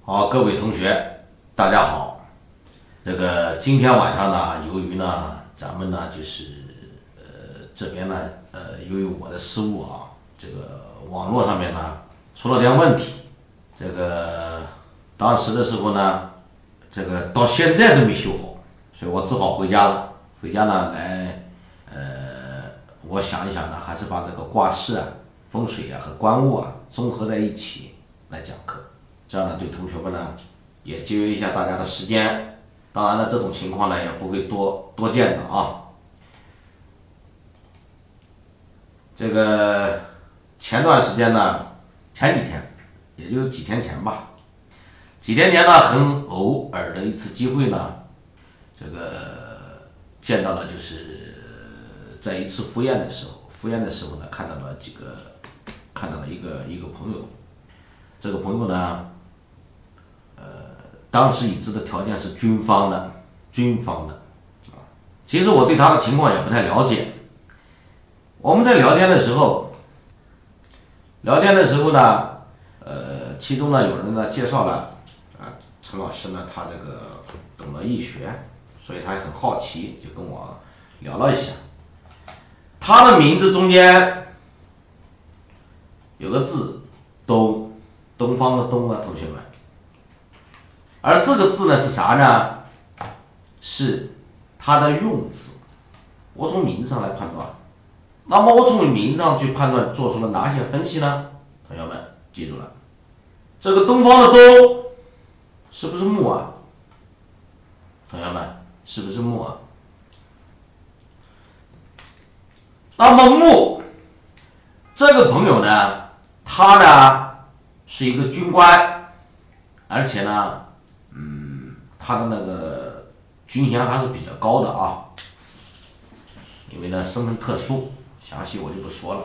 好，各位同学，大家好。今天晚上呢，由于呢咱们呢这边呢由于我的失误啊，网络上面呢出了点问题。当时的时候呢，到现在都没修好，所以我只好回家了。回家呢我想一想呢，还是把这个卦事啊、风水啊和观物啊综合在一起来讲课。这样呢，对同学们呢也节约一下大家的时间。当然了，这种情况呢也不会多见的啊。前段时间呢，前几天，也就是几天前吧，呢，很偶尔的一次机会呢，见到了，在一次赴宴的时候呢，看到了一个朋友。这个朋友呢当时已知的条件是军方的其实我对他的情况也不太了解。我们在聊天的时候呢，其中呢有人呢介绍了陈老师呢，他懂得易学，所以他也很好奇，就跟我聊了一下。他的名字中间有个字东，东方的东啊，同学们。而这个字呢是啥呢？是它的用字。我从名字上来判断，那么我从名字上去判断，做出了哪些分析呢？同学们记住了，这个东方的东是不是木啊？同学们是不是木啊？那么木这个朋友呢，他呢是一个军官，而且呢他的军衔还是比较高的啊，因为呢身份特殊，详细我就不说了。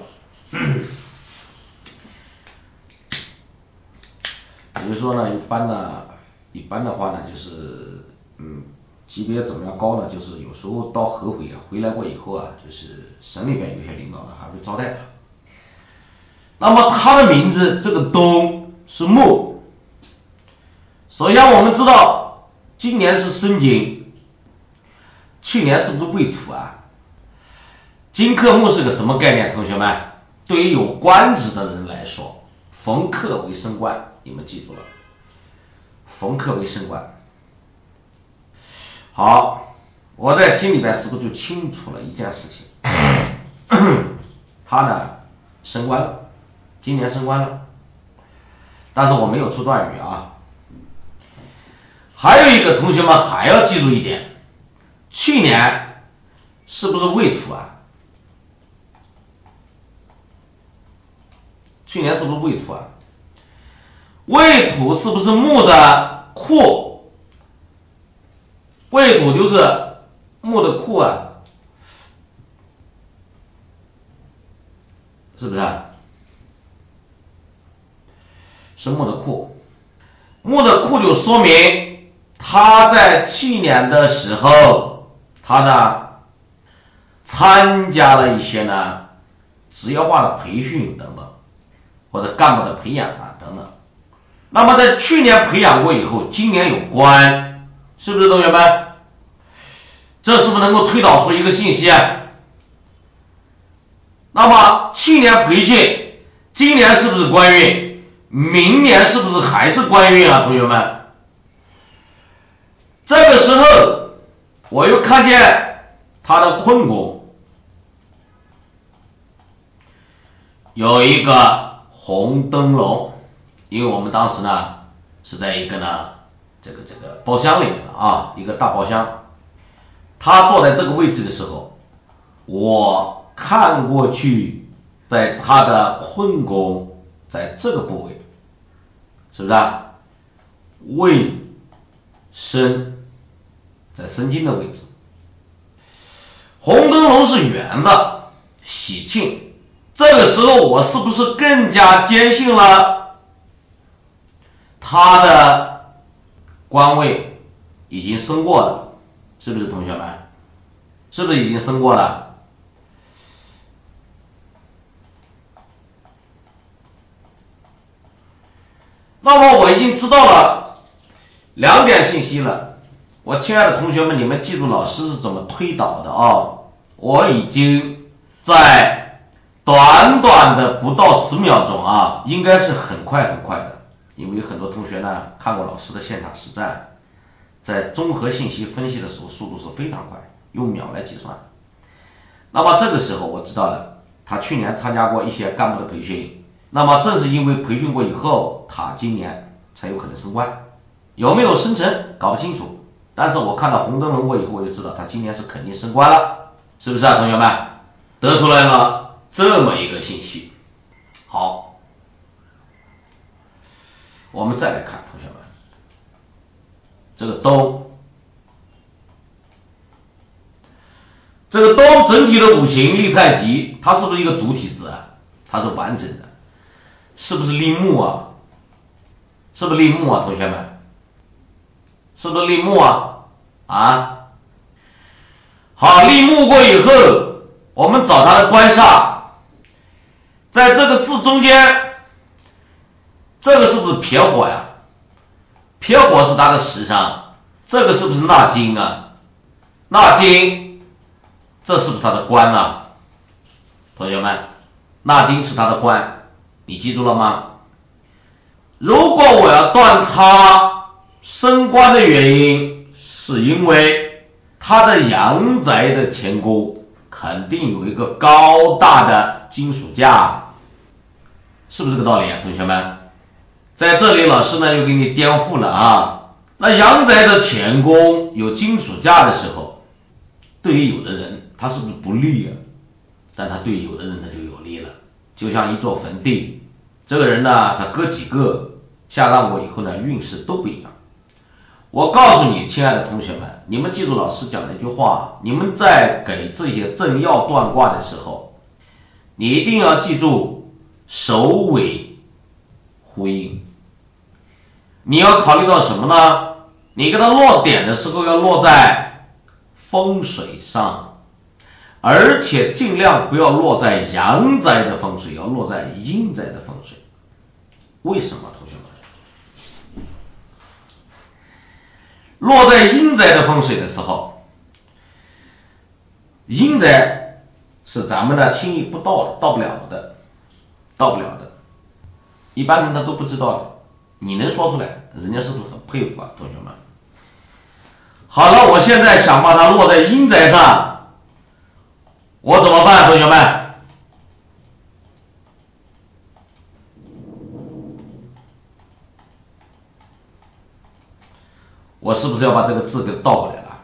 比如说呢，一般的话呢，级别怎么样高呢？就是有时候到合肥回来过以后啊，省里边有些领导呢还会招待他。那么他的名字这个东是木，首先我们知道今年是申金，去年是不是未土啊？金克木是个什么概念？同学们，对于有官职的人来说，逢克为升官，你们记住了，逢克为升官。好，我在心里边是不是就清楚了一件事情？他呢升官了，今年升官了，但是我没有出断语啊。还有一个同学们还要记住一点，去年是不是未土啊？去年是不是未土啊？未土是不是木的库？未土就是木的库啊，是不是？是木的库。木的库就说明他在去年的时候，他呢参加了一些呢职业化的培训等等，或者干部的培养啊等等。那么在去年培养过以后，今年有官，是不是同学们？这是不是能够推导出一个信息？那么去年培训，今年是不是官运？明年是不是还是官运啊，同学们？这个时候我又看见他的坤宫有一个红灯笼，因为我们当时呢是在一个呢这个包厢里面的啊，一个大包厢。他坐在这个位置的时候，我看过去，在他的坤宫在这个部位，是不是啊？未申在申金的位置。红灯笼是圆的，喜庆。这个时候我是不是更加坚信了他的官位已经升过了？是不是同学们？是不是已经升过了？那么我已经知道了 2点信息了。我亲爱的同学们，你们记住老师是怎么推导的啊？我已经在短短的不到10秒钟啊，应该是很快的，因为有很多同学呢看过老师的现场实战，在综合信息分析的时候速度是非常快，用秒来计算。那么这个时候我知道了，他去年参加过一些干部的培训，那么正是因为培训过以后，他今年才有可能升官。有没有升成搞不清楚，但是我看到红灯笼过以后，我就知道他今年是肯定升官了，是不是啊，同学们？得出来了这么一个信息。好，我们再来看，同学们，这个东，这个东整体的五行立太极，它是不是一个独体字啊？它是完整的，是不是立木啊？是不是立木啊，同学们？是不是立木啊？啊，好，立木过以后，我们找它的官煞，在这个字中间，这个是不是撇火呀？撇火是它的食伤，这个是不是纳金啊？纳金，这是不是它的官啊？同学们，纳金是它的官，你记住了吗？如果我要断它升官的原因，是因为他的阳宅的乾宫肯定有一个高大的金属架，是不是这个道理啊，同学们？在这里老师呢又给你颠覆了啊。那阳宅的乾宫有金属架的时候，对于有的人他是不是不利啊？但他对有的人他就有利了。就像一座坟地，这个人呢他哥几个下葬过以后呢，运势都不一样。我告诉你，亲爱的同学们，你们记住老师讲的一句话，你们在给这些正要断卦的时候，你一定要记住首尾呼应。你要考虑到什么呢？你给它落点的时候要落在风水上，而且尽量不要落在阳宅的风水，要落在阴宅的风水。为什么，同学们？落在阴宅的风水的时候，阴宅是咱们呢轻易不到不了的，一般人他都不知道的，你能说出来，人家是不是很佩服啊，同学们？好了，我现在想把它落在阴宅上，我怎么办，同学们？我是不是要把这个字给倒过来了？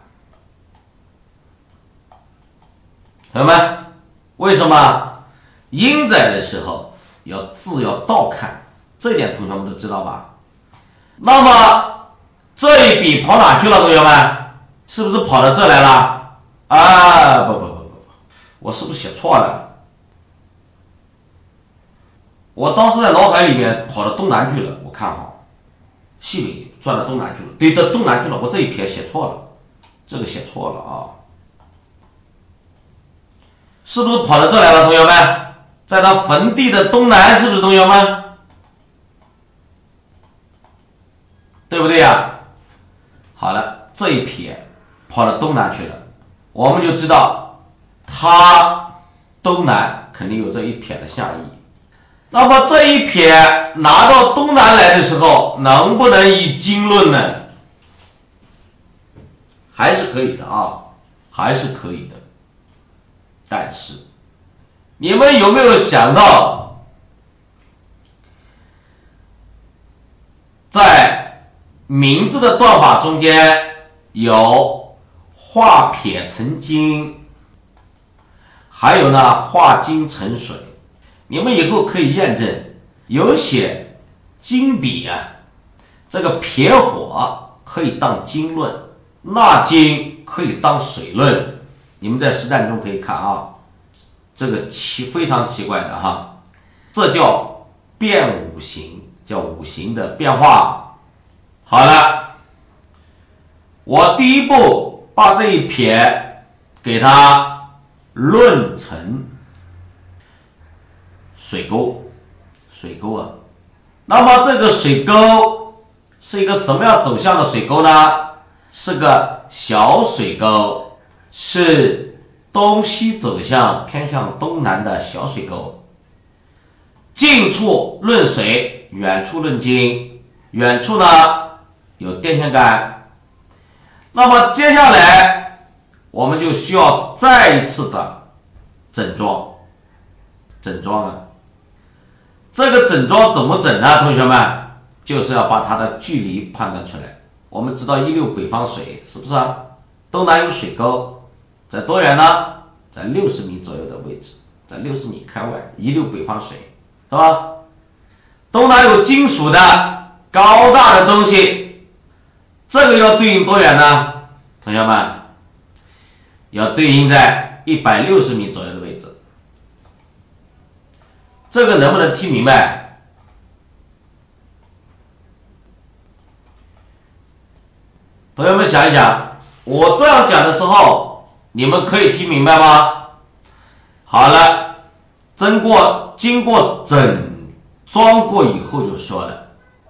朋友们，为什么阴宅的时候字要倒看？这一点同学们都知道吧？那么这一笔跑哪去了，同学们？是不是跑到这来了？啊，不，我是不是写错了？我当时在脑海里面跑到东南去了，我看好，西北转到东南去了，对的，东南去了，我这一撇写错了，这个写错了啊，是不是跑到这来了，同学们？在他坟地的东南，是不是同学们？对不对呀？好了，这一撇跑到东南去了，我们就知道他东南肯定有这一撇的下意。那么这一撇拿到东南来的时候，能不能以经论呢？还是可以的啊，还是可以的。但是你们有没有想到，在名字的断法中间有化撇成金，还有呢化金成水。你们以后可以验证，有写金笔啊，这个撇火可以当经论，纳金可以当水论。你们在实战中可以看啊，这个非常奇怪的哈，这叫变五行，叫五行的变化。好了，我第一步把这一撇给它论成水沟啊，那么这个水沟是一个什么样走向的水沟呢？是个小水沟，是东西走向偏向东南的小水沟。近处论水，远处论经，远处呢有电线杆。那么接下来我们就需要再一次的整桩啊。这个整桩怎么整呢？同学们，就是要把它的距离判断出来。我们知道16北方水是不是啊？东南有水沟，在多远呢？在60米左右的位置，在60米开外，16北方水，是吧？东南有金属的高大的东西，这个要对应多远呢？同学们，要对应在160米左右的位置。这个能不能听明白？同学们想一想，我这样讲的时候，你们可以听明白吗？好了，经过整装过以后就说了，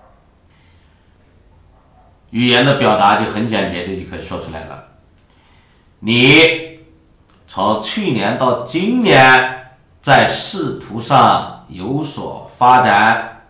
语言的表达就很简洁的就可以说出来了。你从去年到今年在仕途上有所发展，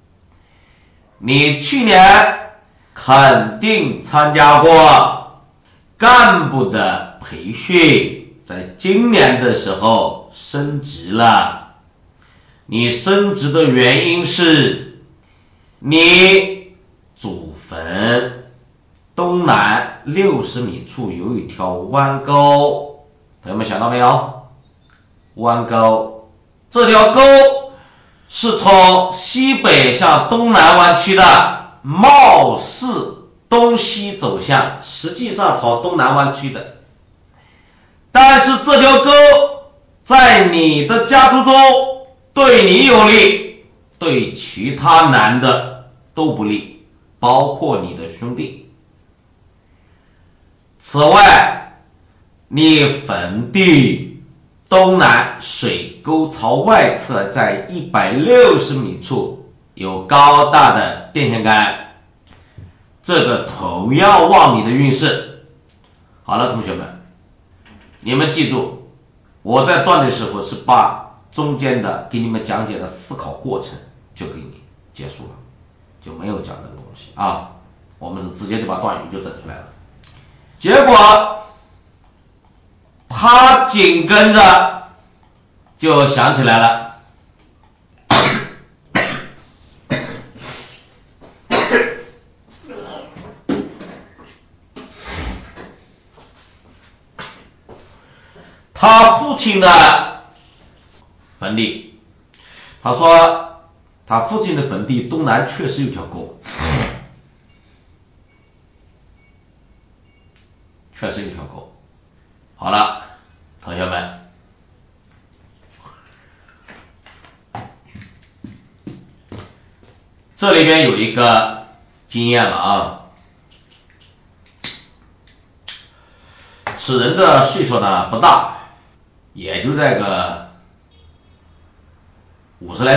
你去年肯定参加过干部的培训，在今年的时候升职了。你升职的原因是你祖坟东南60米处有一条弯沟，朋友们想到没有？弯沟，这条沟是从西北向东南弯曲的，貌似东西走向，实际上朝东南弯曲的。但是这条沟在你的家族中对你有利，对其他男的都不利，包括你的兄弟。此外，你坟地东南水沟朝外侧在160米处有高大的电线杆，这个同样旺你的运势。好了，同学们，你们记住，我在断的时候是把中间的给你们讲解的思考过程就给你结束了，就没有讲这个东西啊，我们是直接就把断语就整出来了。结果他紧跟着就想起来了，他父亲的坟地，他说他父亲的坟地东南确实有条沟，确实有条沟。好了，同学们，这里边有一个经验了啊。此人的岁数呢不大，也就在个50来